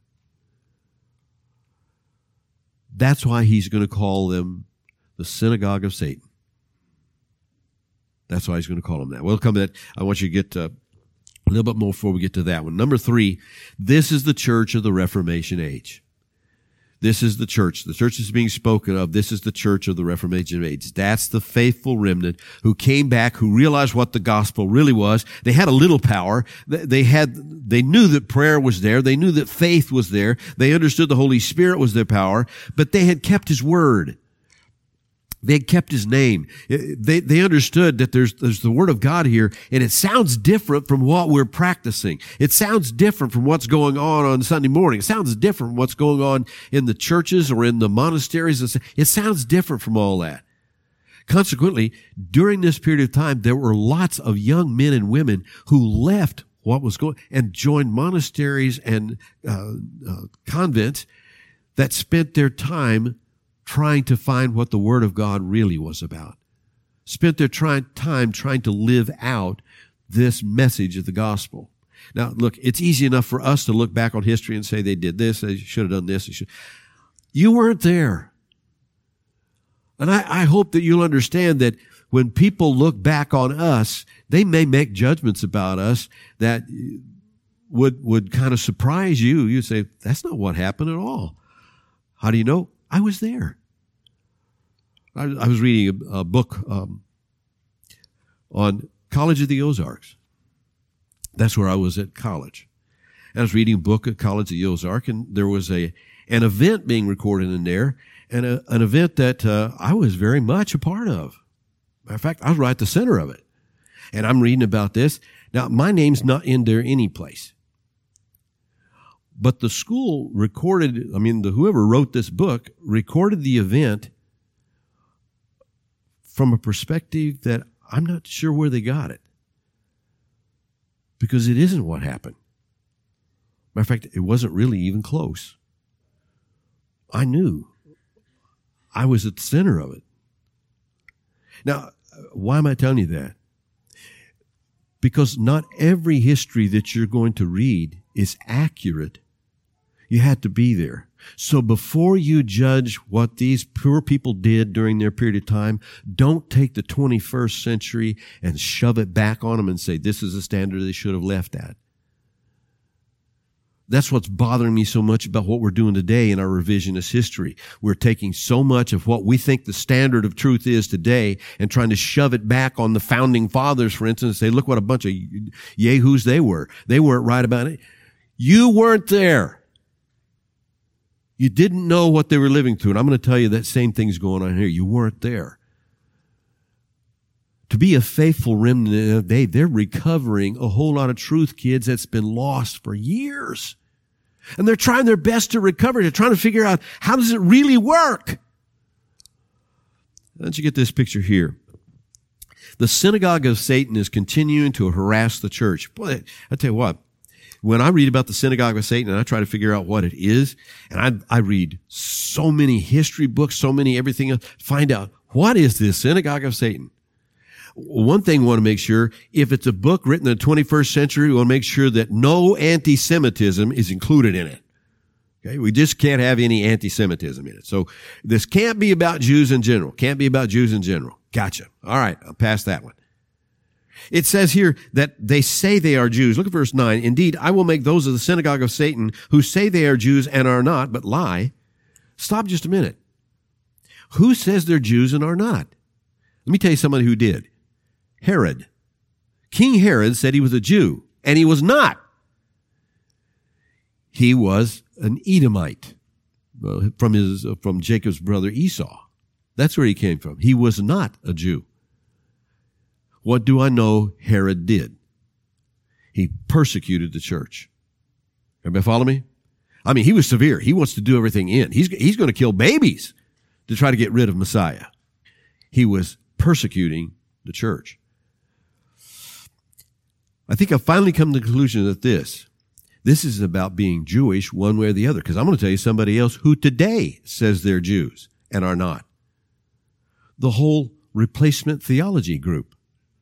That's why he's going to call them the synagogue of Satan. That's why he's going to call them that. We'll come to that. I want you to get uh, a little bit more before we get to that one. Number three, this is the church of the Reformation age. This is the church. The church is being spoken of. This is the church of the Reformation age. That's the faithful remnant who came back, who realized what the gospel really was. They had a little power. They had, they knew that prayer was there. They knew that faith was there. They understood the Holy Spirit was their power, but they had kept His word. They had kept His name. They, they understood that there's, there's the Word of God here, and it sounds different from what we're practicing. It sounds different from what's going on on Sunday morning. It sounds different from what's going on in the churches or in the monasteries. It sounds different from all that. Consequently, during this period of time, there were lots of young men and women who left what was going and joined monasteries and uh, uh, convents that spent their time trying to find what the Word of God really was about. Spent their try- time trying to live out this message of the gospel. Now, look, it's easy enough for us to look back on history and say they did this, they should have done this. They should. You weren't there. And I, I hope that you'll understand that when people look back on us, they may make judgments about us that would would kind of surprise you. You say, that's not what happened at all. How do you know? I was there. I, I was reading a, a book um, on College of the Ozarks. That's where I was at college. I was reading a book at College of the Ozark, and there was a an event being recorded in there, and a, an event that uh, I was very much a part of. Matter of fact, I was right at the center of it. And I'm reading about this. Now, my name's not in there any place. But the school recorded, I mean, the, whoever wrote this book recorded the event from a perspective that I'm not sure where they got it. Because it isn't what happened. Matter of fact, it wasn't really even close. I knew. I was at the center of it. Now, why am I telling you that? Because not every history that you're going to read is accurate. You had to be there. So before you judge what these poor people did during their period of time, don't take the twenty-first century and shove it back on them and say, this is a standard they should have left at. That's what's bothering me so much about what we're doing today in our revisionist history. We're taking so much of what we think the standard of truth is today and trying to shove it back on the founding fathers, for instance, and say, look what a bunch of yahoos they were. They weren't right about it. You weren't there. You didn't know what they were living through. And I'm going to tell you that same thing's going on here. You weren't there. To be a faithful remnant of the day, they're recovering a whole lot of truth, kids, that's been lost for years. And they're trying their best to recover. They're trying to figure out, how does it really work? Why don't you get this picture here? The synagogue of Satan is continuing to harass the church. Boy, I tell you what, when I read about the synagogue of Satan and I try to figure out what it is, and I, I read so many history books, so many everything else, find out, what is this synagogue of Satan? One thing we want to make sure, if it's a book written in the twenty-first century, we want to make sure that no anti-Semitism is included in it. Okay, we just can't have any anti-Semitism in it. So this can't be about Jews in general. Can't be about Jews in general. Gotcha. All right, I'll pass that one. It says here that they say they are Jews. Look at verse nine. Indeed, I will make those of the synagogue of Satan who say they are Jews and are not, but lie. Stop just a minute. Who says they're Jews and are not? Let me tell you somebody who did. Herod. King Herod said he was a Jew, and he was not. He was an Edomite uh, from his uh, from Jacob's brother Esau. That's where he came from. He was not a Jew. What do I know Herod did? He persecuted the church. Everybody follow me? I mean, he was severe. He wants to do everything in. He's, he's going to kill babies to try to get rid of Messiah. He was persecuting the church. I think I've finally come to the conclusion that this, this is about being Jewish one way or the other, because I'm going to tell you somebody else who today says they're Jews and are not. The whole replacement theology group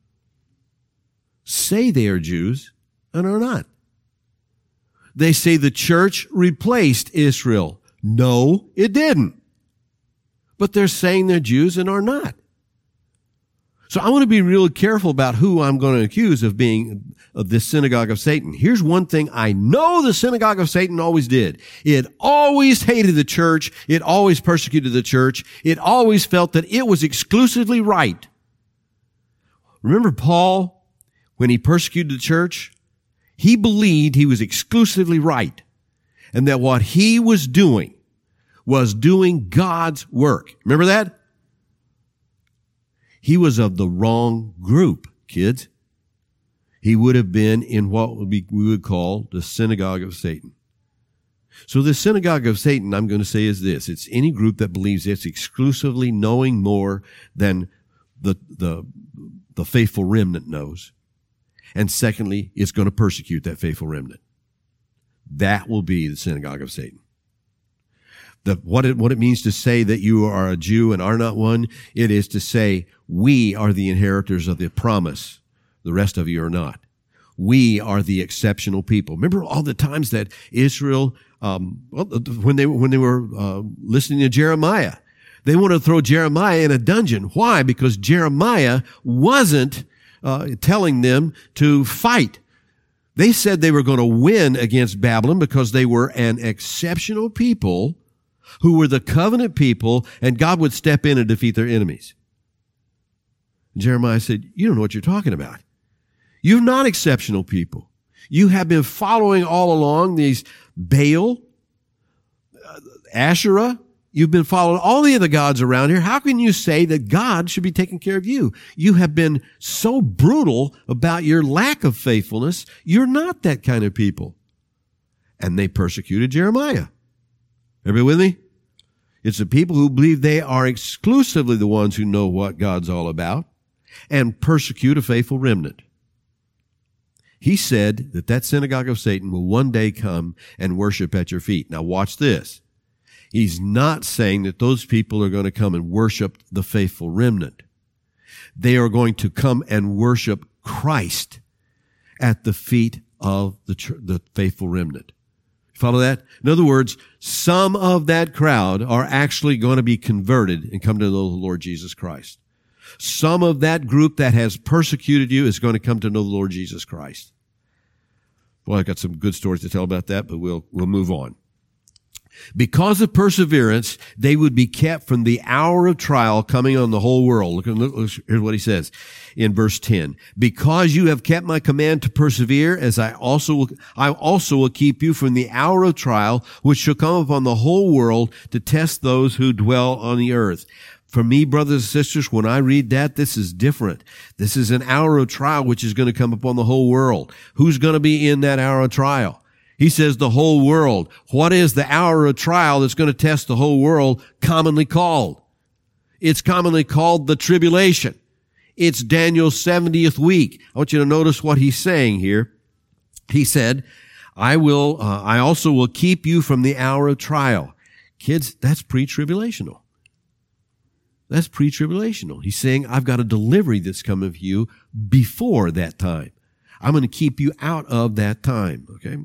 say they are Jews and are not. They say the church replaced Israel. No, it didn't. But they're saying they're Jews and are not. So I want to be real careful about who I'm going to accuse of being of this synagogue of Satan. Here's one thing I know the synagogue of Satan always did. It always hated the church. It always persecuted the church. It always felt that it was exclusively right. Remember Paul, when he persecuted the church? He believed he was exclusively right, and that what he was doing was doing God's work. Remember that? He was of the wrong group, kids. He would have been in what would be, we would call the synagogue of Satan. So the synagogue of Satan, I'm going to say, is this. It's any group that believes it's exclusively knowing more than the, the, the faithful remnant knows. And secondly, it's going to persecute that faithful remnant. That will be the synagogue of Satan. The, what it, what it means to say that you are a Jew and are not one, it is to say we are the inheritors of the promise, The rest of you are not. We are the exceptional people. Remember all the times that Israel, um, when they when they were uh, listening to Jeremiah, they wanted to throw Jeremiah in a dungeon. Why? Because Jeremiah wasn't uh, telling them to fight. They said they were going to win against Babylon because they were an exceptional people who were the covenant people, and God would step in and defeat their enemies. Jeremiah said, you don't know what you're talking about. You're not exceptional people. You have been following all along these Baal, Asherah. You've been following all the other gods around here. How can you say that God should be taking care of you? You have been so brutal about your lack of faithfulness. You're not that kind of people. And they persecuted Jeremiah. Everybody with me? It's the people who believe they are exclusively the ones who know what God's all about and persecute a faithful remnant. He said that that synagogue of Satan will one day come and worship at your feet. Now watch this. He's not saying that those people are going to come and worship the faithful remnant. They are going to come and worship Christ at the feet of the, the faithful remnant. Follow that? In other words, some of that crowd are actually going to be converted and come to know the Lord Jesus Christ. Some of that group that has persecuted you is going to come to know the Lord Jesus Christ. Well, I got some good stories to tell about that, but we'll, we'll move on. Because of perseverance, they would be kept from the hour of trial coming on the whole world. Look, look, here's what he says in verse ten. Because you have kept my command to persevere, as I also will, I also will keep you from the hour of trial, which shall come upon the whole world to test those who dwell on the earth. For me, brothers and sisters, when I read that, this is different. This is an hour of trial which is going to come upon the whole world. Who's going to be in that hour of trial? He says the whole world. What is the hour of trial that's going to test the whole world commonly called? It's commonly called the tribulation. It's Daniel's seventieth week. I want you to notice what he's saying here. He said, I will, uh, I also will keep you from the hour of trial. Kids, that's pre-tribulational. That's pre-tribulational. He's saying, I've got a delivery that's coming for you before that time. I'm going to keep you out of that time, okay?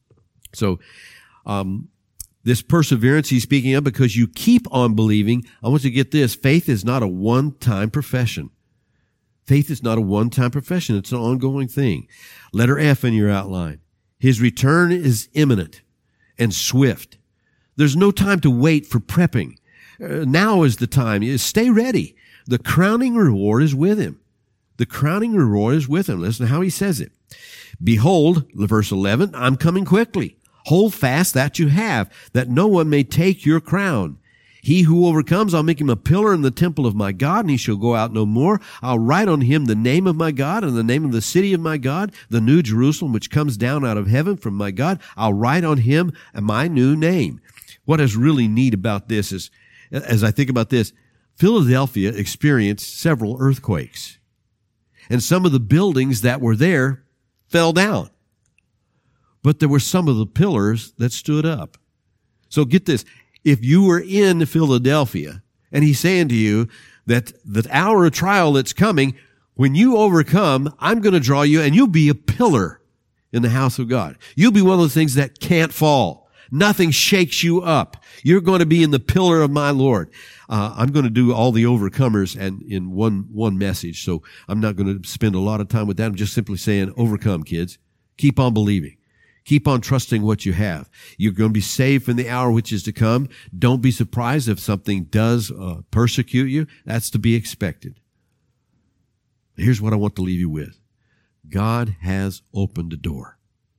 So, um, this perseverance he's speaking of, because you keep on believing. I want you to get this. Faith is not a one-time profession. Faith is not a one-time profession. It's an ongoing thing. Letter F in your outline. His return is imminent and swift. There's no time to wait for prepping. Uh, now is the time. Stay ready. The crowning reward is with him. The crowning reward is with him. Listen to how he says it. Behold, verse eleven, I'm coming quickly. Hold fast that you have, that no one may take your crown. He who overcomes, I'll make him a pillar in the temple of my God, and he shall go out no more. I'll write on him the name of my God and the name of the city of my God, the new Jerusalem, which comes down out of heaven from my God. I'll write on him my new name. What is really neat about this is, as I think about this, Philadelphia experienced several earthquakes. And some of the buildings that were there fell down. But there were some of the pillars that stood up. So get this. If you were in Philadelphia and he's saying to you that the hour of trial that's coming, when you overcome, I'm going to draw you and you'll be a pillar in the house of God. You'll be one of those things that can't fall. Nothing shakes you up. You're going to be in the pillar of my Lord. Uh, I'm going to do all the overcomers and in one, one message. So I'm not going to spend a lot of time with that. I'm just simply saying, overcome, kids. Keep on believing. Keep on trusting what you have. You're going to be saved from the hour which is to come. Don't be surprised if something does uh, persecute you. That's to be expected. Here's what I want to leave you with. God has opened a door.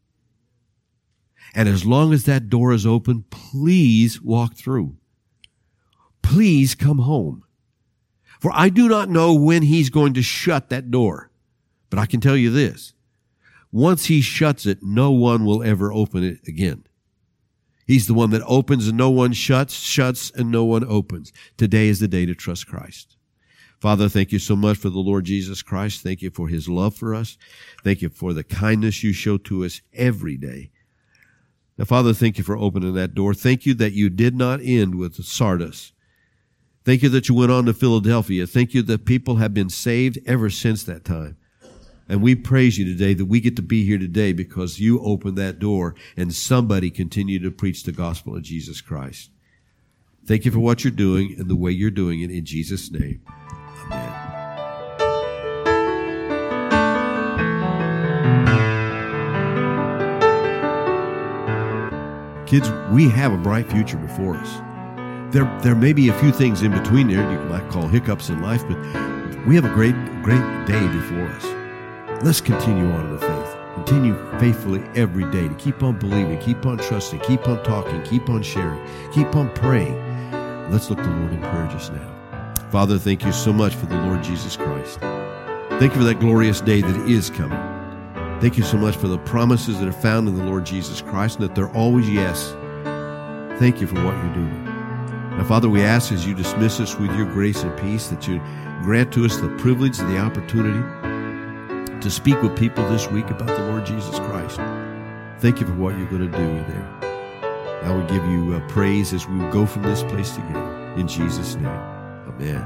And as long as that door is open, please walk through. Please come home. For I do not know when he's going to shut that door. But I can tell you this. Once he shuts it, no one will ever open it again. He's the one that opens and no one shuts, shuts and no one opens. Today is the day to trust Christ. Father, thank you so much for the Lord Jesus Christ. Thank you for his love for us. Thank you for the kindness you show to us every day. Now, Father, thank you for opening that door. Thank you that you did not end with Sardis. Thank you that you went on to Philadelphia. Thank you that people have been saved ever since that time. And we praise you today that we get to be here today because you opened that door and somebody continued to preach the gospel of Jesus Christ. Thank you for what you're doing and the way you're doing it in Jesus' name. Amen. Kids, we have a bright future before us. There, there may be a few things in between there you might call hiccups in life, but we have a great, great day before us. Let's continue on in the faith. Continue faithfully every day to keep on believing, keep on trusting, keep on talking, keep on sharing, keep on praying. Let's look to the Lord in prayer just now. Father, thank you so much for the Lord Jesus Christ. Thank you for that glorious day that is coming. Thank you so much for the promises that are found in the Lord Jesus Christ and that they're always yes. Thank you for what you're doing. Now, Father, we ask as you dismiss us with your grace and peace that you grant to us the privilege and the opportunity to speak with people this week about the Lord Jesus Christ. Thank you for what you're going to do there. I will give you uh, praise as we go from this place together. In Jesus' name, amen.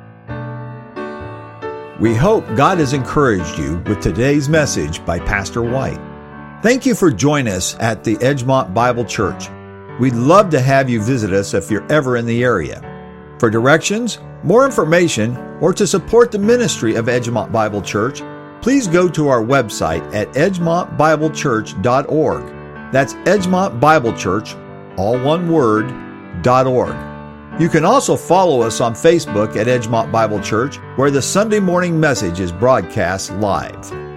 We hope God has encouraged you with today's message by Pastor White. Thank you for joining us at the Edgemont Bible Church. We'd love to have you visit us if you're ever in the area. For directions, more information, or to support the ministry of Edgemont Bible Church, please go to our website at edgemont bible church dot org. That's Edgemont Bible Church, all one word, .org. You can also follow us on Facebook at Edgemont Bible Church, where the Sunday morning message is broadcast live.